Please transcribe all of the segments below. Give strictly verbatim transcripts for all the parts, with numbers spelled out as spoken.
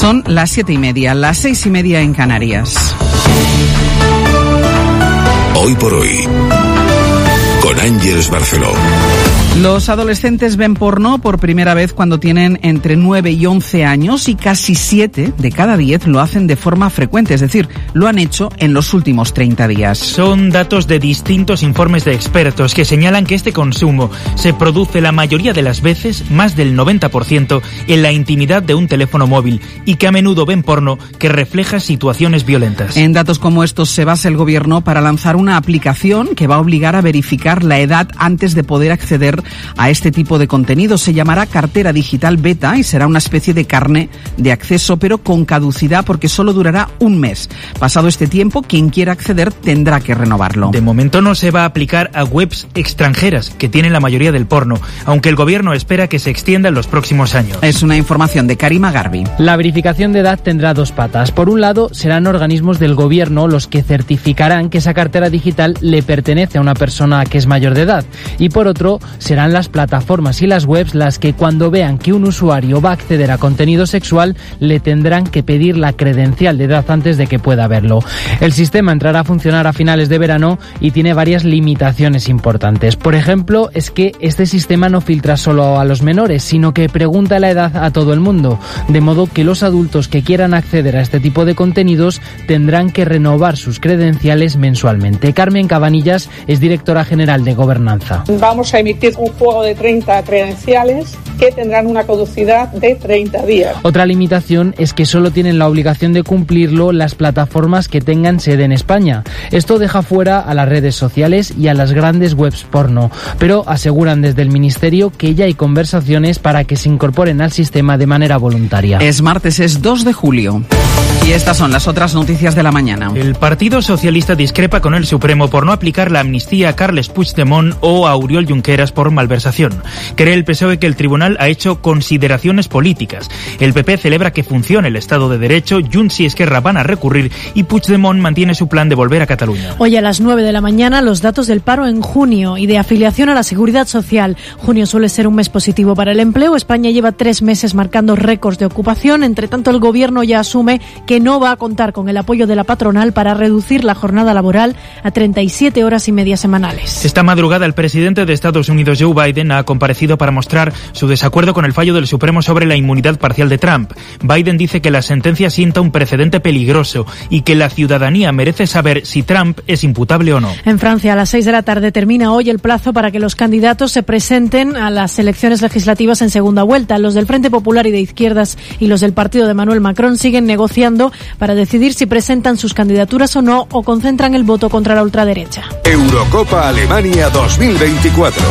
Son las siete y media, las seis y media en Canarias. Hoy por hoy, con Ángeles Barceló. Los adolescentes ven porno por primera vez cuando tienen entre nueve y once años y casi siete de cada diez lo hacen de forma frecuente, es decir, lo han hecho en los últimos treinta días. Son datos de distintos informes de expertos que señalan que este consumo se produce la mayoría de las veces, más del noventa por ciento, en la intimidad de un teléfono móvil y que a menudo ven porno que refleja situaciones violentas. En datos como estos se basa el gobierno para lanzar una aplicación que va a obligar a verificar la edad antes de poder acceder a este tipo de contenido. Se llamará Cartera Digital Beta y será una especie de carné de acceso, pero con caducidad porque solo durará un mes. Pasado este tiempo, quien quiera acceder tendrá que renovarlo. De momento no se va a aplicar a webs extranjeras que tienen la mayoría del porno, aunque el gobierno espera que se extienda en los próximos años. Es una información de Karima Garbi. La verificación de edad tendrá dos patas. Por un lado, serán organismos del gobierno los que certificarán que esa cartera digital le pertenece a una persona que es mayor de edad. Y por otro, serán las plataformas y las webs las que cuando vean que un usuario va a acceder a contenido sexual le tendrán que pedir la credencial de edad antes de que pueda verlo. El sistema entrará a funcionar a finales de verano y tiene varias limitaciones importantes. Por ejemplo, es que este sistema no filtra solo a los menores, sino que pregunta la edad a todo el mundo, de modo que los adultos que quieran acceder a este tipo de contenidos tendrán que renovar sus credenciales mensualmente. Carmen Cabanillas es directora general de Gobernanza. Vamos a emitir un juego de treinta credenciales que tendrán una caducidad de treinta días. Otra limitación es que solo tienen la obligación de cumplirlo las plataformas que tengan sede en España. Esto deja fuera a las redes sociales y a las grandes webs porno, pero aseguran desde el Ministerio que ya hay conversaciones para que se incorporen al sistema de manera voluntaria. Es martes, es dos de julio. Y estas son las otras noticias de la mañana. El Partido Socialista discrepa con el Supremo por no aplicar la amnistía a Carles Puigdemont o a Oriol Junqueras por malversación. Cree el P S O E que el tribunal ha hecho consideraciones políticas. El P P celebra que funcione el Estado de Derecho, Junts y Esquerra van a recurrir y Puigdemont mantiene su plan de volver a Cataluña. Hoy a las nueve de la mañana los datos del paro en junio y de afiliación a la Seguridad Social. Junio suele ser un mes positivo para el empleo. España lleva tres meses marcando récords de ocupación. Entre tanto, el Gobierno ya asume que no va a contar con el apoyo de la patronal para reducir la jornada laboral a treinta y siete horas y media semanales. Esta madrugada el presidente de Estados Unidos, Joe Biden, ha comparecido para mostrar su desacuerdo con el fallo del Supremo sobre la inmunidad parcial de Trump. Biden dice que la sentencia sienta un precedente peligroso y que la ciudadanía merece saber si Trump es imputable o no. En Francia, a las seis de la tarde termina hoy el plazo para que los candidatos se presenten a las elecciones legislativas en segunda vuelta. Los del Frente Popular y de Izquierdas y los del partido de Emmanuel Macron siguen negociando para decidir si presentan sus candidaturas o no o concentran el voto contra la ultraderecha. Eurocopa Alemania dos mil veinticuatro.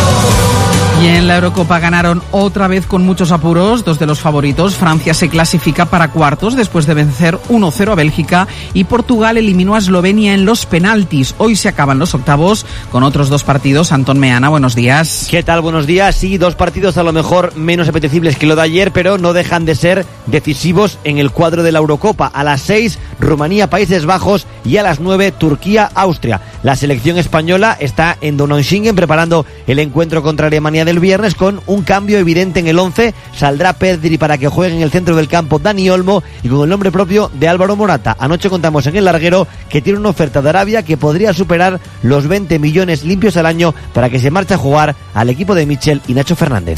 Y en la Eurocopa ganaron otra vez con muchos apuros dos de los favoritos. Francia se clasifica para cuartos después de vencer uno cero a Bélgica y Portugal eliminó a Eslovenia en los penaltis. Hoy se acaban los octavos con otros dos partidos. Antón Meana, buenos días. ¿Qué tal? Buenos días. Sí, dos partidos a lo mejor menos apetecibles que lo de ayer, pero no dejan de ser decisivos en el cuadro de la Eurocopa. A las seis, Rumanía, Países Bajos y a las nueve, Turquía, Austria. La selección española está en Donaueschingen preparando el encuentro contra Alemania del viernes con un cambio evidente en el once. Saldrá Pedri para que juegue en el centro del campo Dani Olmo y con el nombre propio de Álvaro Morata. Anoche contamos en el larguero que tiene una oferta de Arabia que podría superar los veinte millones limpios al año para que se marche a jugar al equipo de Michel y Nacho Fernández.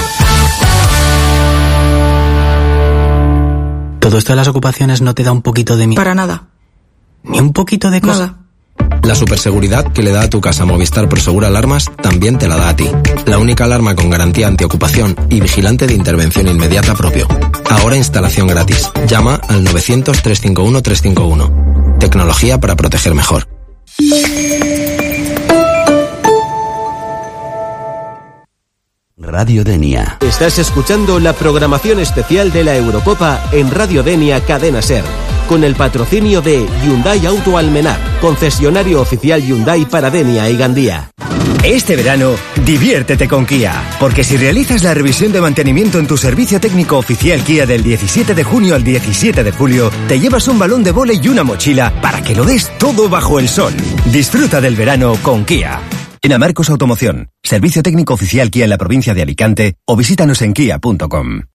¿Todo esto de las ocupaciones no te da un poquito de miedo? Para nada. ¿Ni un poquito de cosa? Nada. La superseguridad que le da a tu casa Movistar Prosegur Alarmas también te la da a ti. La única alarma con garantía antiocupación y vigilante de intervención inmediata propio. Ahora instalación gratis. Llama al novecientos, trescientos cincuenta y uno, trescientos cincuenta y uno. Tecnología para proteger mejor. Radio Denia. Estás escuchando la programación especial de la Eurocopa en Radio Denia Cadena Ser, con el patrocinio de Hyundai Auto Almenar, concesionario oficial Hyundai para Denia y Gandía. Este verano, diviértete con Kia, porque si realizas la revisión de mantenimiento en tu servicio técnico oficial Kia del diecisiete de junio al diecisiete de julio, te llevas un balón de vóley y una mochila para que lo des todo bajo el sol. Disfruta del verano con Kia. En Amarcos Automoción, servicio técnico oficial Kia en la provincia de Alicante, o visítanos en kia punto com.